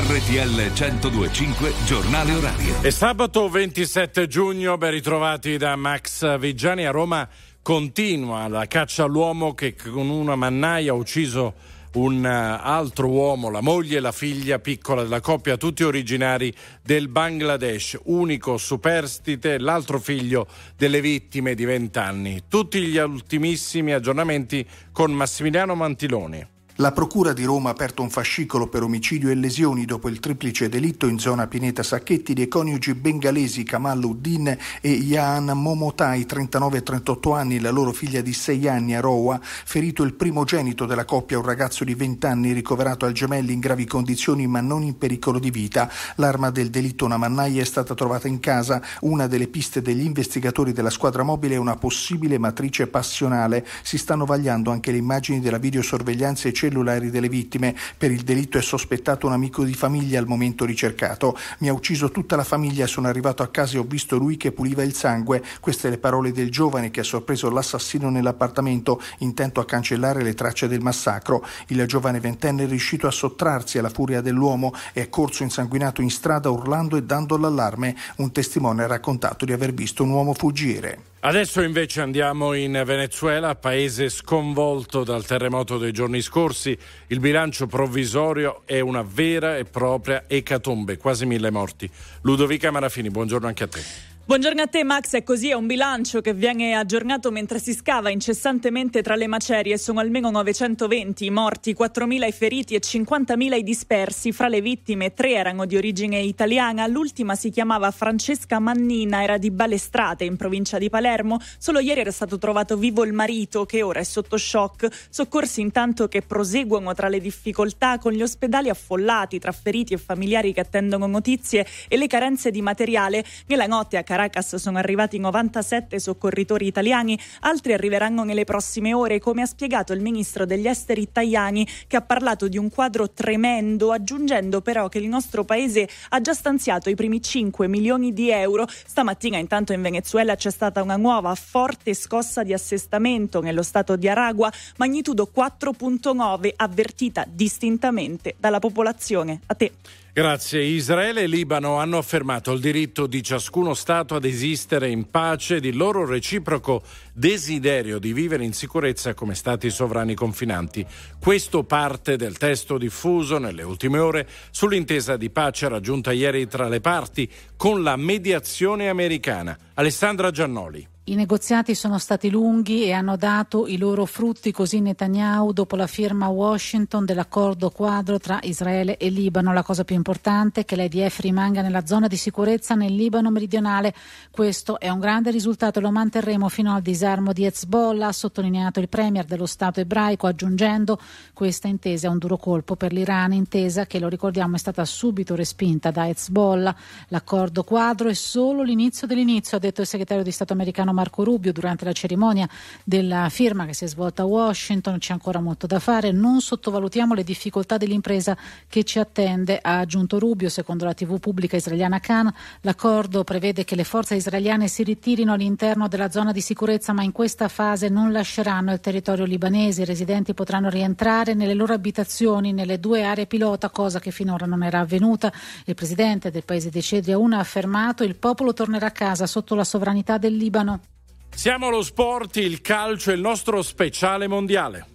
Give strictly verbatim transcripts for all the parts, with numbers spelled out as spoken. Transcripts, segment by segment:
R T L centodue e cinque giornale orario. È sabato ventisette giugno, ben ritrovati da Max Viggiani. A Roma continua la caccia all'uomo che con una mannaia ha ucciso un altro uomo, la moglie e la figlia piccola della coppia, tutti originari del Bangladesh, unico superstite, l'altro figlio delle vittime di vent'anni. Tutti gli ultimissimi aggiornamenti con Massimiliano Mantiloni. La Procura di Roma ha aperto un fascicolo per omicidio e lesioni dopo il triplice delitto in zona Pineta Sacchetti dei coniugi bengalesi Kamal Uddin e Yaan Momotai, trentanove e trentotto anni, la loro figlia di sei anni Aroa, ferito il primogenito della coppia, un ragazzo di venti anni ricoverato al Gemelli in gravi condizioni ma non in pericolo di vita. L'arma del delitto, una mannaia, è stata trovata in casa. Una delle piste degli investigatori della squadra mobile è una possibile matrice passionale. Si stanno vagliando anche le immagini della videosorveglianza e cellulari delle vittime. Per il delitto è sospettato un amico di famiglia al momento ricercato. Mi ha ucciso tutta la famiglia, sono arrivato a casa e ho visto lui che puliva il sangue. Queste le parole del giovane che ha sorpreso l'assassino nell'appartamento, intento a cancellare le tracce del massacro. Il giovane ventenne è riuscito a sottrarsi alla furia dell'uomo e è corso insanguinato in strada urlando e dando l'allarme. Un testimone ha raccontato di aver visto un uomo fuggire. Adesso invece andiamo in Venezuela, paese sconvolto dal terremoto dei giorni scorsi. Il bilancio provvisorio è una vera e propria ecatombe, quasi mille morti. Ludovica Marafini, buongiorno anche a te. Buongiorno a te Max, è così, è un bilancio che viene aggiornato mentre si scava incessantemente tra le macerie. Sono almeno novecentoventi i morti, quattromila i feriti e cinquantamila i dispersi. Fra le vittime tre erano di origine italiana, l'ultima si chiamava Francesca Mannina, era di Balestrate in provincia di Palermo. Solo ieri era stato trovato vivo il marito che ora è sotto shock. Soccorsi intanto che proseguono tra le difficoltà con gli ospedali affollati tra feriti e familiari che attendono notizie e le carenze di materiale. Nella notte a Caracas sono arrivati novantasette soccorritori italiani, altri arriveranno nelle prossime ore, come ha spiegato il ministro degli esteri Tajani, che ha parlato di un quadro tremendo, aggiungendo però che il nostro paese ha già stanziato i primi cinque milioni di euro. Stamattina intanto in Venezuela c'è stata una nuova forte scossa di assestamento nello stato di Aragua, magnitudo quattro virgola nove, avvertita distintamente dalla popolazione. A te. Grazie. Israele e Libano hanno affermato il diritto di ciascuno Stato ad esistere in pace ed il loro reciproco desiderio di vivere in sicurezza come Stati sovrani confinanti. Questo parte del testo diffuso nelle ultime ore sull'intesa di pace raggiunta ieri tra le parti con la mediazione americana. Alessandra Giannoli. I negoziati sono stati lunghi e hanno dato i loro frutti, così Netanyahu, dopo la firma a Washington dell'accordo quadro tra Israele e Libano. La cosa più importante è che l'I D F rimanga nella zona di sicurezza nel Libano meridionale. Questo è un grande risultato e lo manterremo fino al disarmo di Hezbollah, ha sottolineato il premier dello Stato ebraico, aggiungendo: questa intesa è un duro colpo per l'Iran, intesa che, lo ricordiamo, è stata subito respinta da Hezbollah. L'accordo quadro è solo l'inizio dell'inizio, ha detto il segretario di Stato americano Marco Rubio durante la cerimonia della firma che si è svolta a Washington. C'è ancora molto da fare, non sottovalutiamo le difficoltà dell'impresa che ci attende, ha aggiunto Rubio. Secondo la tivù pubblica israeliana Kan, l'accordo prevede che le forze israeliane si ritirino all'interno della zona di sicurezza, ma in questa fase non lasceranno il territorio libanese. I residenti potranno rientrare nelle loro abitazioni nelle due aree pilota, cosa che finora non era avvenuta. Il presidente del paese dei Cedri Aoun ha affermato: il popolo tornerà a casa sotto la sovranità del Libano. Siamo allo sport, il calcio e il nostro speciale mondiale.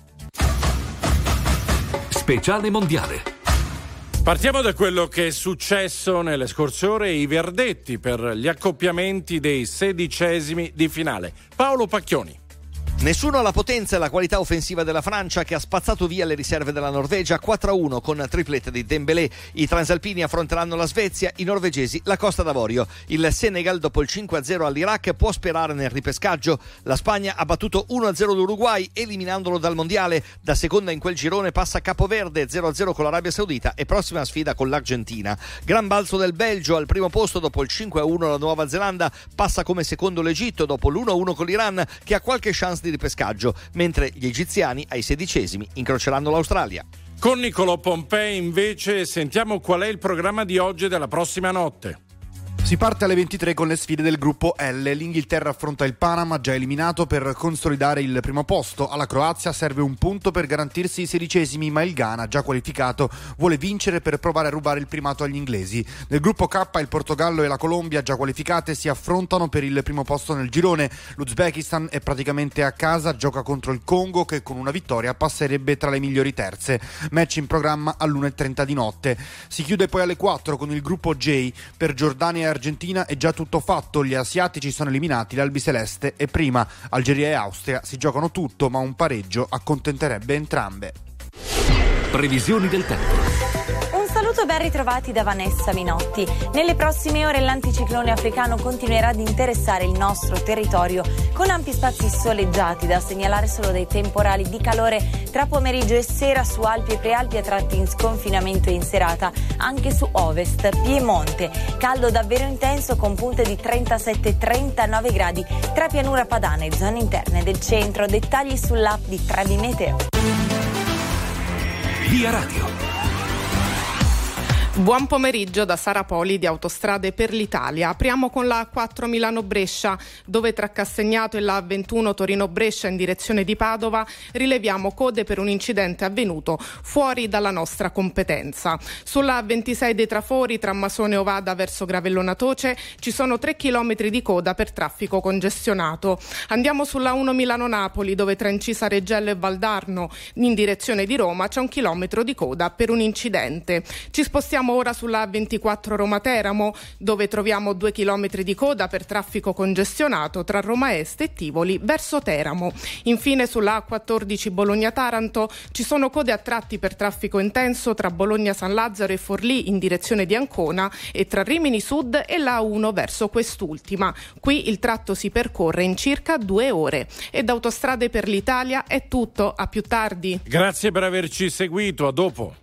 Speciale mondiale. Partiamo da quello che è successo nelle scorse ore, i verdetti per gli accoppiamenti dei sedicesimi di finale. Paolo Pacchioni. Nessuno ha la potenza e la qualità offensiva della Francia, che ha spazzato via le riserve della Norvegia quattro a uno con triplette di Dembélé. I transalpini affronteranno la Svezia, i norvegesi la Costa d'Avorio. Il Senegal, dopo il cinque a zero all'Iraq, può sperare nel ripescaggio. La Spagna ha battuto uno a zero l'Uruguay, eliminandolo dal mondiale. Da seconda in quel girone passa Capoverde, zero a zero con l'Arabia Saudita e prossima sfida con l'Argentina. Gran balzo del Belgio, al primo posto dopo il cinque a uno la Nuova Zelanda, passa come secondo l'Egitto dopo l'uno a uno con l'Iran, che ha qualche chance di ripescaggio, mentre gli egiziani ai sedicesimi incroceranno l'Australia. Con Niccolò Pompei invece sentiamo qual è il programma di oggi e della prossima notte. Si parte alle ventitré con le sfide del gruppo L. L'Inghilterra affronta il Panama, già eliminato, per consolidare il primo posto. Alla Croazia serve un punto per garantirsi i sedicesimi, ma il Ghana, già qualificato, vuole vincere per provare a rubare il primato agli inglesi. Nel gruppo K il Portogallo e la Colombia, già qualificate, si affrontano per il primo posto nel girone. L'Uzbekistan è praticamente a casa, gioca contro il Congo che con una vittoria passerebbe tra le migliori terze. Match in programma all'una e trenta di notte. Si chiude poi alle quattro con il gruppo J. Per Giordania e Argentina è già tutto fatto, gli asiatici sono eliminati, l'albiceleste è prima. Algeria e Austria si giocano tutto, ma un pareggio accontenterebbe entrambe. Previsioni del tempo. Saluto, ben ritrovati da Vanessa Minotti. Nelle prossime ore l'anticiclone africano continuerà ad interessare il nostro territorio con ampi spazi soleggiati, da segnalare solo dei temporali di calore tra pomeriggio e sera su Alpi e Prealpi, a tratti in sconfinamento in serata anche su Ovest, Piemonte. Caldo davvero intenso con punte di trentasette trentanove gradi tra pianura padana e zone interne del centro. Dettagli sull'app di Trebi Meteo. Via Radio. Buon pomeriggio da Sara Poli di Autostrade per l'Italia. Apriamo con la A quattro Milano-Brescia, dove tra Castagnato e la A ventuno Torino-Brescia in direzione di Padova rileviamo code per un incidente avvenuto fuori dalla nostra competenza. Sulla A ventisei dei Trafori tra Masone Ovada verso Gravellona Toce ci sono tre chilometri di coda per traffico congestionato. Andiamo sulla A uno Milano-Napoli, dove tra Incisa Reggello e Valdarno in direzione di Roma c'è un chilometro di coda per un incidente. Ci spostiamo ora sulla A ventiquattro Roma-Teramo, dove troviamo due chilometri di coda per traffico congestionato tra Roma Est e Tivoli verso Teramo. Infine sulla A quattordici Bologna-Taranto ci sono code a tratti per traffico intenso tra Bologna-San Lazzaro e Forlì in direzione di Ancona e tra Rimini Sud e la A uno verso quest'ultima. Qui il tratto si percorre in circa due ore. E da Autostrade per l'Italia è tutto, a più tardi. Grazie per averci seguito, a dopo.